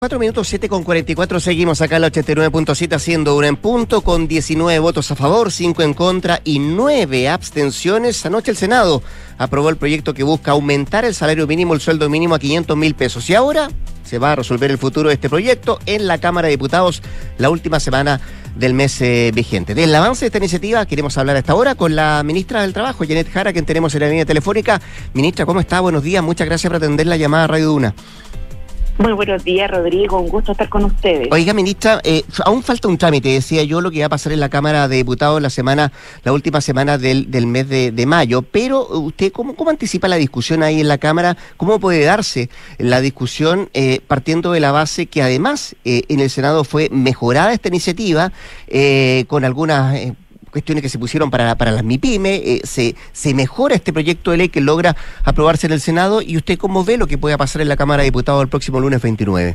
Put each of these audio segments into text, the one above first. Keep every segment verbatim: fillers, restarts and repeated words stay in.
Cuatro minutos, siete con cuarenta y cuatro, seguimos acá en la ochenta y nueve punto siete haciendo una en punto con diecinueve votos a favor, cinco en contra y nueve abstenciones. Anoche el Senado aprobó el proyecto que busca aumentar el salario mínimo, el sueldo mínimo a quinientos mil pesos. Y ahora se va a resolver el futuro de este proyecto en la Cámara de Diputados la última semana del mes eh, vigente. Del avance de esta iniciativa queremos hablar a esta hora con la ministra del Trabajo, Janet Jara, quien tenemos en la línea telefónica. Ministra, ¿cómo está? Buenos días, muchas gracias por atender la llamada a Radio Duna. Muy buenos días, Rodrigo, un gusto estar con ustedes. Oiga, ministra, eh, aún falta un trámite, decía yo, lo que va a pasar en la Cámara de Diputados la semana, la última semana del, del mes de, de mayo, pero usted, ¿cómo, ¿cómo anticipa la discusión ahí en la Cámara? ¿Cómo puede darse la discusión eh, partiendo de la base que además eh, en el Senado fue mejorada esta iniciativa eh, con algunas... Eh, cuestiones que se pusieron para, para las MIPYME, eh, se, se mejora este proyecto de ley que logra aprobarse en el Senado, y usted cómo ve lo que pueda pasar en la Cámara de Diputados el próximo lunes veintinueve?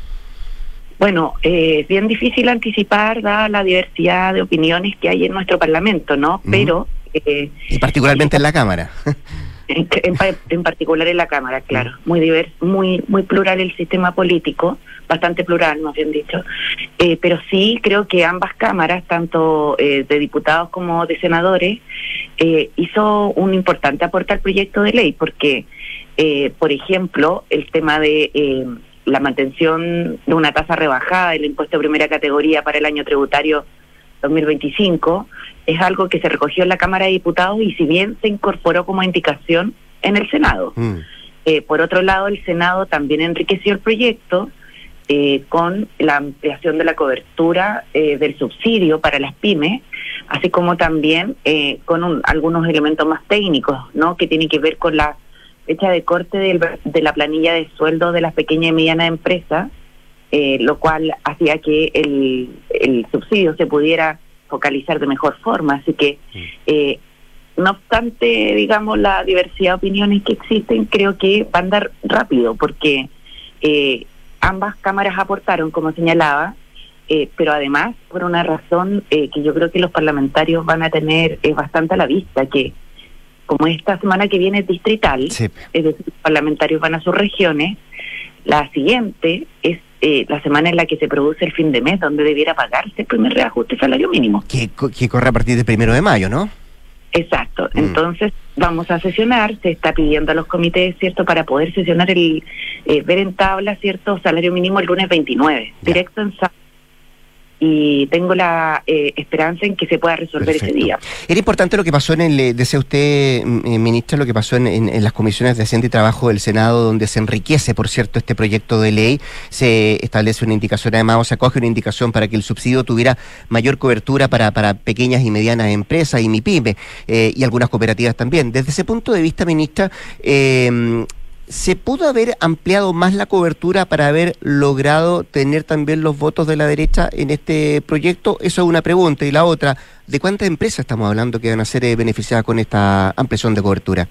Bueno, eh, es bien difícil anticipar, dada la diversidad de opiniones que hay en nuestro Parlamento, ¿no? Uh-huh. Pero... Eh, y particularmente eh, en la Cámara. En, en, en particular en la Cámara, claro. Muy divers, muy muy plural el sistema político, bastante plural, más bien dicho. Eh, pero sí creo que ambas cámaras, tanto eh, de diputados como de senadores, eh, hizo un importante aporte al proyecto de ley, porque, eh, por ejemplo, el tema de eh, la mantención de una tasa rebajada del impuesto de primera categoría para el año tributario dos mil veinticinco es algo que se recogió en la Cámara de Diputados y si bien se incorporó como indicación en el Senado. Mm. Eh, por otro lado, el Senado también enriqueció el proyecto eh, con la ampliación de la cobertura eh, del subsidio para las pymes, así como también eh, con un, algunos elementos más técnicos, ¿no? Que tienen que ver con la fecha de corte del, de la planilla de sueldo de las pequeñas y medianas empresas, eh, lo cual hacía que el, el subsidio se pudiera focalizar de mejor forma. Así que, eh, no obstante, digamos, la diversidad de opiniones que existen, creo que va a andar rápido, porque eh, ambas cámaras aportaron, como señalaba, eh, pero además por una razón eh, que yo creo que los parlamentarios van a tener eh, bastante a la vista, que como esta semana que viene es distrital, sí. Es decir, los parlamentarios van a sus regiones, la siguiente es Eh, la semana en la que se produce el fin de mes, donde debiera pagarse el primer reajuste salario mínimo. Que, que corre a partir del primero de mayo, ¿no? Exacto. Mm. Entonces, vamos a sesionar, se está pidiendo a los comités, ¿cierto?, para poder sesionar el, eh, ver en tabla, ¿cierto?, salario mínimo el lunes veintinueve, ya. Directo en sábado. Y tengo la eh, esperanza en que se pueda resolver Perfecto. Ese día. Era importante lo que pasó en el, decía usted, eh, ministra, lo que pasó en, en, en las comisiones de Hacienda y Trabajo del Senado, donde se enriquece, por cierto, este proyecto de ley, se establece una indicación, además, o se acoge una indicación para que el subsidio tuviera mayor cobertura para, para pequeñas y medianas empresas y MIPYME, eh, y algunas cooperativas también. Desde ese punto de vista, ministra, eh, ¿se pudo haber ampliado más la cobertura para haber logrado tener también los votos de la derecha en este proyecto? Eso es una pregunta. Y la otra, ¿de cuántas empresas estamos hablando que van a ser eh, beneficiadas con esta ampliación de cobertura?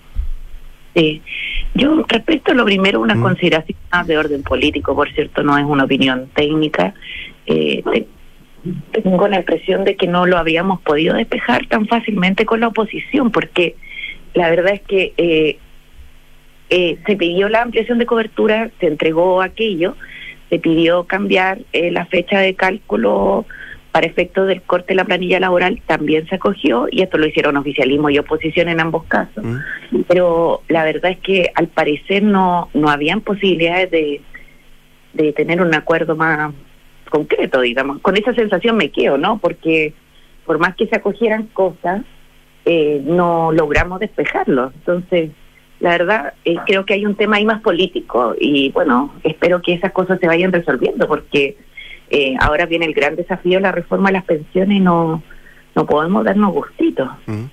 Sí, yo respecto a lo primero, una mm. consideración más de orden político, por cierto, no es una opinión técnica. Eh, te, tengo la impresión de que no lo habíamos podido despejar tan fácilmente con la oposición, porque la verdad es que... Eh, Eh, se pidió la ampliación de cobertura, se entregó aquello, se pidió cambiar eh, la fecha de cálculo para efectos del corte de la planilla laboral, también se acogió, y esto lo hicieron oficialismo y oposición en ambos casos. Mm. Pero la verdad es que al parecer no no habían posibilidades de, de tener un acuerdo más concreto, digamos. Con esa sensación me quedo, ¿no? Porque por más que se acogieran cosas, eh, no logramos despejarlo. Entonces... La verdad, eh, creo que hay un tema ahí más político y, bueno, espero que esas cosas se vayan resolviendo, porque eh, ahora viene el gran desafío, la reforma de las pensiones, y no, no podemos darnos gustitos. Mm.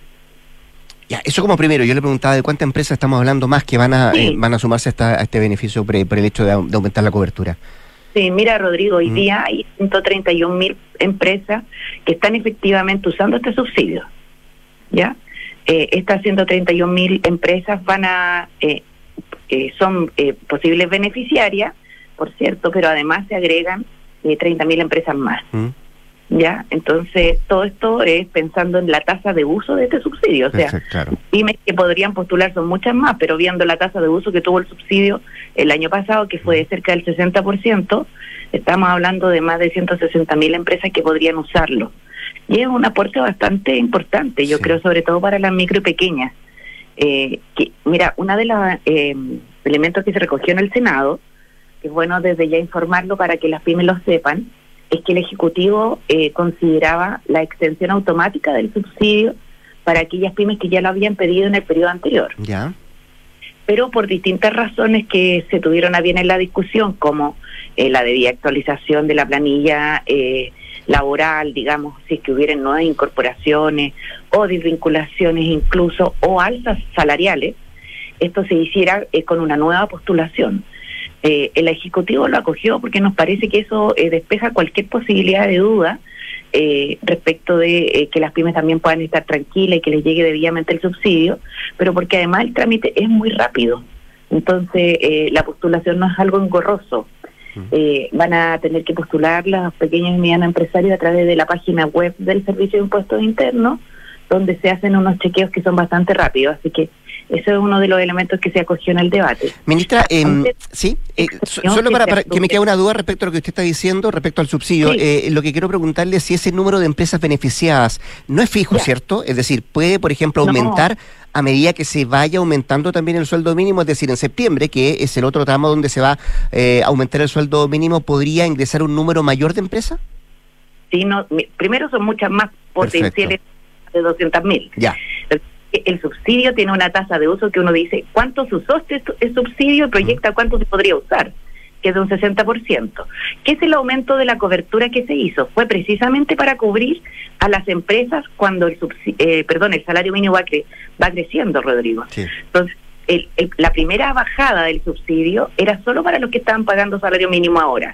Ya, eso como primero. Yo le preguntaba de cuántas empresas estamos hablando más que van a sí. eh, van a sumarse a, esta, a este beneficio por, por el hecho de, de aumentar la cobertura. Sí, mira, Rodrigo, hoy mm. día hay ciento treinta y un mil empresas que están efectivamente usando este subsidio, ¿ya? Eh, estas ciento treinta y un mil empresas van a eh, eh, son eh, posibles beneficiarias, por cierto, pero además se agregan eh, treinta mil empresas más. Mm. ¿ya? Entonces, todo esto es pensando en la tasa de uso de este subsidio. O sea, Perfecto, claro. pymes que podrían postular son muchas más, pero viendo la tasa de uso que tuvo el subsidio el año pasado, que fue de cerca del sesenta por ciento, estamos hablando de más de ciento sesenta mil empresas que podrían usarlo. Y es un aporte bastante importante, yo Sí. creo, sobre todo para las micro y pequeñas. Eh, que, mira, uno de los eh, elementos que se recogió en el Senado, que es bueno desde ya informarlo para que las pymes lo sepan, es que el Ejecutivo eh, consideraba la extensión automática del subsidio para aquellas pymes que ya lo habían pedido en el periodo anterior. Ya. Pero por distintas razones que se tuvieron a bien en la discusión, como eh, la debida actualización de la planilla eh, laboral, digamos, si es que hubieran nuevas incorporaciones o desvinculaciones incluso, o alzas salariales, esto se hiciera eh, con una nueva postulación. Eh, el Ejecutivo lo acogió porque nos parece que eso eh, despeja cualquier posibilidad de duda eh, respecto de eh, que las pymes también puedan estar tranquilas y que les llegue debidamente el subsidio, pero porque además el trámite es muy rápido. Entonces, eh, la postulación no es algo engorroso. Eh, van a tener que postular los pequeños y medianos empresarios a través de la página web del Servicio de Impuestos Internos, donde se hacen unos chequeos que son bastante rápidos, así que eso es uno de los elementos que se acogió en el debate. Ministra, eh, Entonces, sí, eh, so- solo para, para que me quede una duda respecto a lo que usted está diciendo, respecto al subsidio, Sí. eh, lo que quiero preguntarle es si ese número de empresas beneficiadas no es fijo, Ya. ¿cierto? Es decir, puede, por ejemplo, No. aumentar a medida que se vaya aumentando también el sueldo mínimo, es decir, en septiembre, que es el otro tramo donde se va eh, a aumentar el sueldo mínimo, ¿podría ingresar un número mayor de empresas? Sí, no, mi- primero son muchas más potenciales de doscientas mil. Ya. El, el subsidio tiene una tasa de uso que uno dice, ¿cuánto se usó este su- el subsidio? Y proyecta cuánto se podría usar, que es de un sesenta por ciento. ¿Qué es el aumento de la cobertura que se hizo? Fue precisamente para cubrir a las empresas cuando el subsidio, eh, perdón, el salario mínimo va, cre va creciendo, Rodrigo. Sí. Entonces, el, el, la primera bajada del subsidio era solo para los que estaban pagando salario mínimo ahora,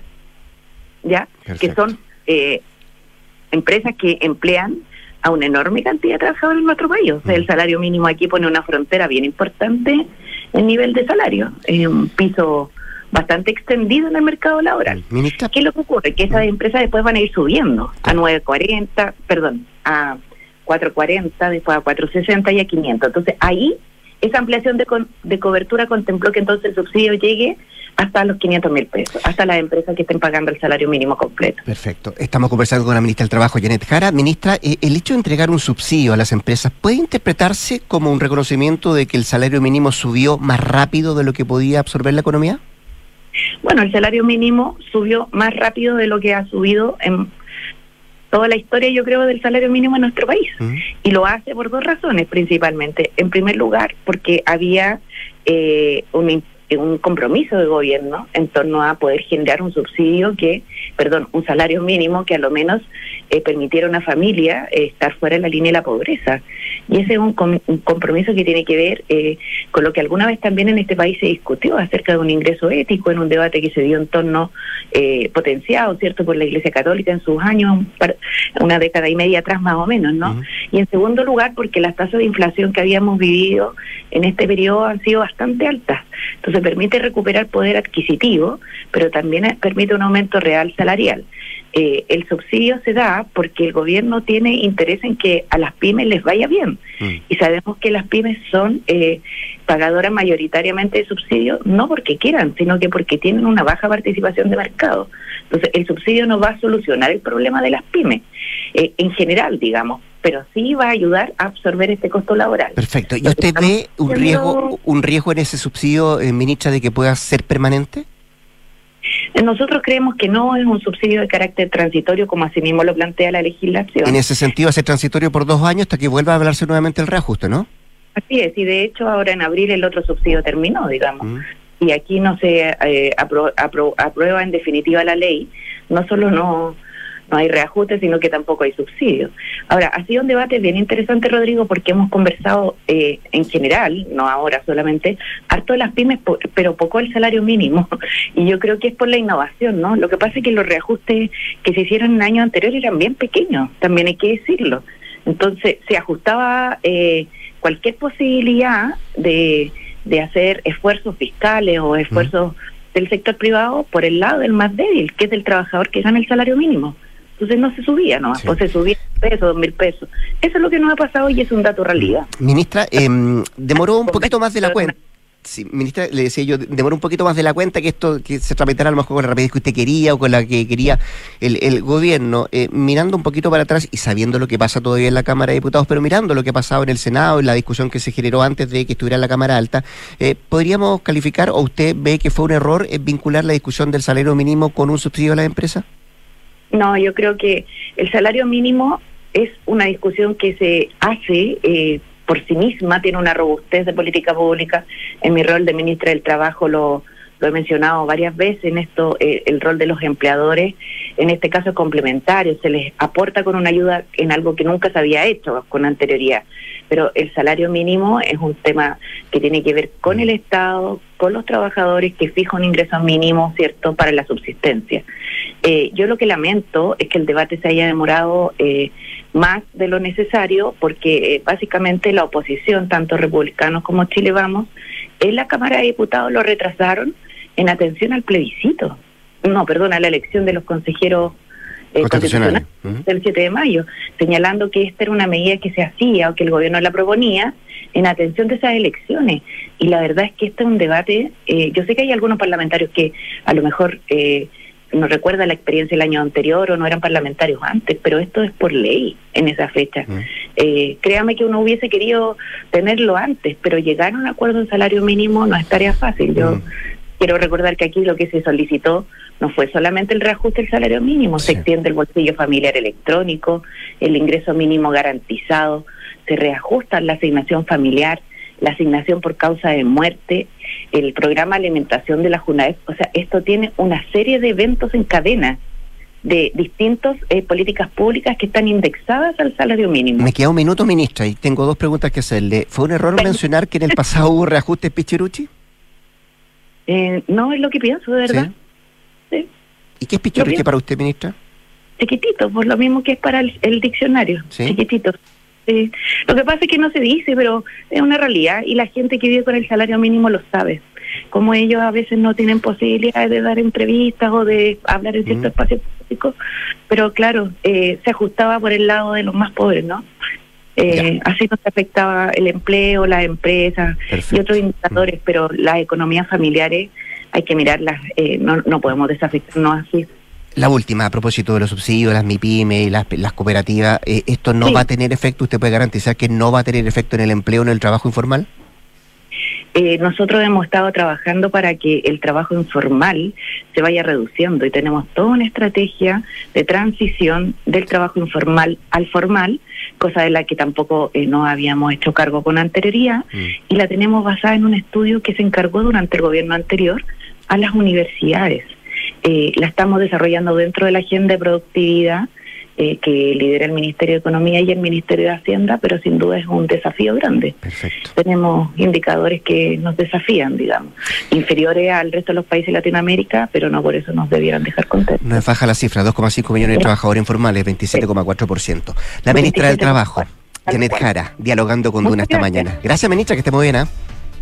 ¿ya? Perfecto. Que son eh, empresas que emplean a una enorme cantidad de trabajadores en nuestro país. O sea, Mm. el salario mínimo aquí pone una frontera bien importante en nivel de salario, en un piso bastante extendido en el mercado laboral. Ministra, ¿Qué es lo que ocurre? Que esas empresas después van a ir subiendo a nueve cuarenta, perdón, a cuatro cuarenta, después a cuatro sesenta y a quinientos. Entonces, ahí esa ampliación de, con, de cobertura contempló que entonces el subsidio llegue hasta los quinientos mil pesos, hasta las empresas que estén pagando el salario mínimo completo. perfecto. Estamos conversando con la ministra del Trabajo, Janet Jara. Ministra, eh, el hecho de entregar un subsidio a las empresas puede interpretarse como un reconocimiento de que el salario mínimo subió más rápido de lo que podía absorber la economía. Bueno, el salario mínimo subió más rápido de lo que ha subido en toda la historia, yo creo, del salario mínimo en nuestro país. Mm. Y lo hace por dos razones principalmente. En primer lugar, porque había eh, un, un compromiso de gobierno en torno a poder generar un subsidio que, perdón, un salario mínimo que a lo menos eh, permitiera a una familia eh, estar fuera de la línea de la pobreza. Y ese es un, com un compromiso que tiene que ver eh, con lo que alguna vez también en este país se discutió acerca de un ingreso ético en un debate que se dio en torno eh, potenciado, ¿cierto?, por la Iglesia Católica en sus años, una década y media atrás más o menos, ¿no? Uh-huh. Y en segundo lugar, porque las tasas de inflación que habíamos vivido en este periodo han sido bastante altas. Entonces permite recuperar poder adquisitivo, pero también permite un aumento real salarial. Eh, el subsidio se da porque el gobierno tiene interés en que a las pymes les vaya bien. Mm. Y sabemos que las pymes son eh, pagadoras mayoritariamente de subsidio, no porque quieran, sino que porque tienen una baja participación de mercado. Entonces, el subsidio no va a solucionar el problema de las pymes, eh, en general, digamos, pero sí va a ayudar a absorber este costo laboral. Perfecto. ¿Y usted ve un riesgo, un riesgo en ese subsidio, eh, ministra, de que pueda ser permanente? Nosotros creemos que no es un subsidio de carácter transitorio, como así mismo lo plantea la legislación. En ese sentido, hace transitorio por dos años hasta que vuelva a hablarse nuevamente el reajuste, ¿no? Así es, y de hecho ahora en abril el otro subsidio terminó, digamos. Mm. Y aquí no se eh, apro apro aprueba en definitiva la ley, no solo no... no hay reajuste, sino que tampoco hay subsidio. Ahora, ha sido un debate bien interesante, Rodrigo, porque hemos conversado eh, en general, no ahora solamente, harto de las pymes, pero poco el salario mínimo. Y yo creo que es por la innovación, ¿no? Lo que pasa es que los reajustes que se hicieron en años anteriores eran bien pequeños, también hay que decirlo. Entonces, se ajustaba eh, cualquier posibilidad de, de hacer esfuerzos fiscales o esfuerzos mm. del sector privado por el lado del más débil, que es el trabajador que gana el salario mínimo. Entonces no se subía, ¿no? Sí. Pues se subía un peso, dos mil pesos. Eso es lo que nos ha pasado y es un dato realidad. Ministra, eh, demoró un poquito más de la cuenta. Sí, ministra, le decía yo, demoró un poquito más de la cuenta que esto que se tramitara a lo mejor con la rapidez que usted quería o con la que quería el, el gobierno. Eh, mirando un poquito para atrás y sabiendo lo que pasa todavía en la Cámara de Diputados, pero mirando lo que ha pasado en el Senado, en la discusión que se generó antes de que estuviera en la Cámara Alta, eh, ¿podríamos calificar o usted ve que fue un error eh, vincular la discusión del salario mínimo con un subsidio a las empresas? No, yo creo que el salario mínimo es una discusión que se hace eh, por sí misma, tiene una robustez de política pública. En mi rol de ministra del Trabajo lo, lo he mencionado varias veces, en esto eh, el rol de los empleadores, en este caso es complementario, se les aporta con una ayuda en algo que nunca se había hecho con anterioridad. Pero el salario mínimo es un tema que tiene que ver con el Estado, con los trabajadores que fijan un ingreso mínimo, ¿cierto?, para la subsistencia. Eh, yo lo que lamento es que el debate se haya demorado eh, más de lo necesario, porque eh, básicamente la oposición, tanto republicanos como Chile Vamos, en la Cámara de Diputados lo retrasaron en atención al plebiscito. No, perdón, a la elección de los consejeros eh, constitucionales uh-huh. del siete de mayo, señalando que esta era una medida que se hacía o que el gobierno la proponía en atención de esas elecciones. Y la verdad es que este es un debate, eh, yo sé que hay algunos parlamentarios que a lo mejor eh, no recuerdan la experiencia del año anterior o no eran parlamentarios antes, pero esto es por ley en esa fecha. Uh-huh. Eh, créame que uno hubiese querido tenerlo antes, pero llegar a un acuerdo en salario mínimo no es tarea fácil. Yo uh-huh. quiero recordar que aquí lo que se solicitó no fue solamente el reajuste del salario mínimo, sí. se extiende el bolsillo familiar electrónico, el ingreso mínimo garantizado, se reajusta la asignación familiar, la asignación por causa de muerte, el programa de alimentación de la JUNAEF. O sea, esto tiene una serie de eventos en cadena de distintas eh, políticas públicas que están indexadas al salario mínimo. Me queda un minuto, ministra, y tengo dos preguntas que hacerle. ¿Fue un error Pero, mencionar que en el pasado hubo reajustes Picherucci? Eh, no, es lo que pienso, de verdad. ¿Sí? ¿Sí? ¿Y qué es Picherucci para usted, ministra? Chiquitito, por lo mismo que es para el, el diccionario. ¿Sí? Chiquitito. Sí. Lo que pasa es que no se dice, pero es una realidad y la gente que vive con el salario mínimo lo sabe. Como ellos a veces no tienen posibilidad de dar entrevistas o de hablar en ciertos mm. espacios públicos, pero claro, eh, se ajustaba por el lado de los más pobres, ¿no? Eh, así no se afectaba el empleo, las empresas Perfecto. Y otros indicadores, mm. pero las economías familiares hay que mirarlas, eh, no, no podemos desafectarnos así. La última, a propósito de los subsidios, las MIPYME y las, las cooperativas, eh, ¿esto no sí. va a tener efecto? ¿Usted puede garantizar que no va a tener efecto en el empleo, en el trabajo informal? Eh, nosotros hemos estado trabajando para que el trabajo informal se vaya reduciendo y tenemos toda una estrategia de transición del trabajo informal al formal, cosa de la que tampoco eh, no habíamos hecho cargo con anterioridad, mm. y la tenemos basada en un estudio que se encargó durante el gobierno anterior a las universidades. Eh, la estamos desarrollando dentro de la agenda de productividad eh, que lidera el Ministerio de Economía y el Ministerio de Hacienda, pero sin duda es un desafío grande. Perfecto. Tenemos indicadores que nos desafían, digamos, inferiores al resto de los países de Latinoamérica, pero no por eso nos debieran dejar contentos. No es baja la cifra, dos coma cinco millones de trabajadores informales, veintisiete coma cuatro por ciento. La ministra del Trabajo, Janet Jara, dialogando con Duna esta mañana. Gracias, ministra, que esté muy bien, ¿eh?